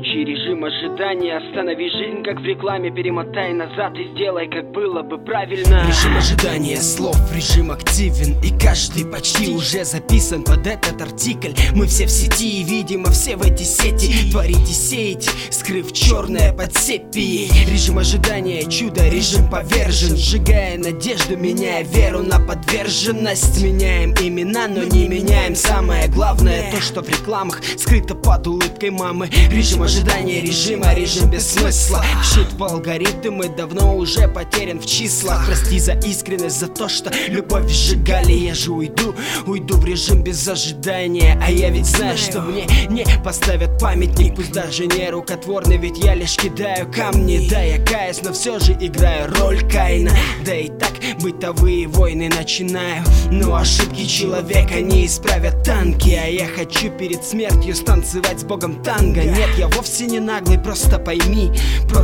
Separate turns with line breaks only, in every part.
Выключи режим ожидания, останови жизнь, как в рекламе. Перемотай назад и сделай, как было бы правильно.
Режим ожидания слов, режим активен, и каждый почти уже записан под этот артикль. Мы все в сети, видимо, все в эти сети. Творите, сеять, скрыв черное под сепией. Режим ожидания, чудо, режим повержен, сжигая надежду, меняя веру на подверженность. Меняем имена, но не меняем самое главное, то, что в рекламах скрыто под улыбкой мамы. Режим ожидания режима, режим без смысла. Вшит в алгоритмы, давно уже потерян в числах. Прости за искренность, за то, что любовь сжигали. Я же уйду в режим без ожидания. А я ведь знаю, что мне не поставят памятник, пусть даже не рукотворный, ведь я лишь кидаю камни. Да, я каюсь, но все же играю роль Каина. Да и так бытовые войны начинаю, но ошибки человека не исправят танки. А я хочу перед смертью станцевать с Богом танго. Нет, я вовсе не наглый, просто пойми,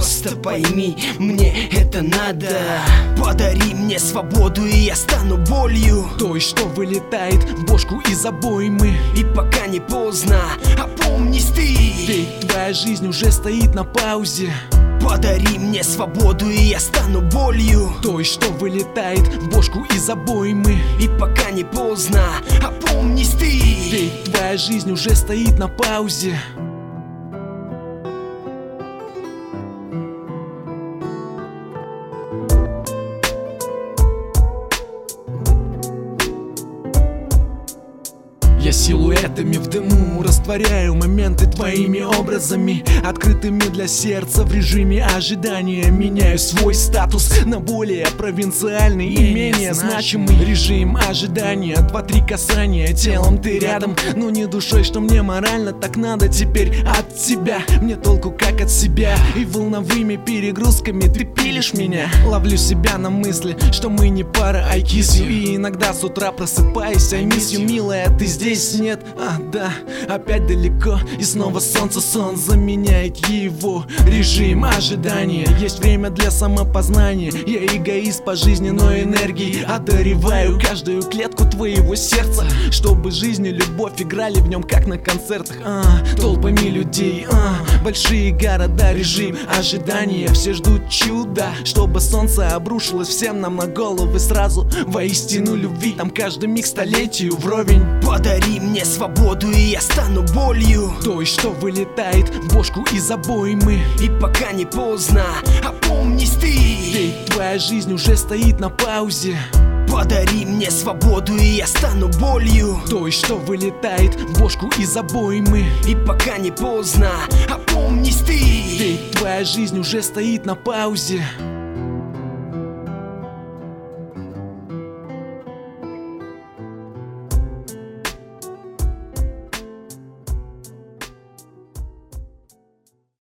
мне это надо. Подари мне свободу, и я стану болью,
той, что вылетает в бошку из обоймы.
И пока не поздно, опомнись ты,
ведь твоя жизнь уже стоит на паузе.
Подари мне свободу, и я стану болью,
той, что вылетает в бошку из обоймы.
И пока не поздно, опомнись ты,
ведь твоя жизнь уже стоит на паузе. Я силуэтами в дыму растворяю моменты твоими образами, открытыми для сердца в режиме ожидания. Меняю свой статус на более провинциальный и менее значимый. Режим ожидания, 2-3 касания, телом ты рядом, но не душой, что мне морально так надо теперь от тебя. Мне толку как от себя, и волновыми перегрузками ты пилишь меня. Ловлю себя на мысли, что мы не пара, I kiss you. И иногда с утра просыпаюсь, I miss you, милая, ты здесь нет, да, опять далеко. И снова солнце, сон заменяет его. Режим ожидания, есть время для самопознания. Я эгоист по жизненной энергии, одариваю каждую клетку твоего сердца, чтобы жизнь и любовь играли в нем как на концертах. Толпами людей, большие города, режим ожидания. Все ждут чуда, чтобы солнце обрушилось всем нам на головы сразу. Воистину любви, там каждый миг столетию вровень.
Подари мне свободу, и я стану болью,
той, что вылетает в бошку из обоймы.
И пока не поздно, опомнись ты,
ведь твоя жизнь уже стоит на паузе.
Подари мне свободу, и я стану болью,
той, что вылетает в бошку из обоймы.
И пока не поздно, опомнись ты,
ведь твоя жизнь уже стоит на паузе.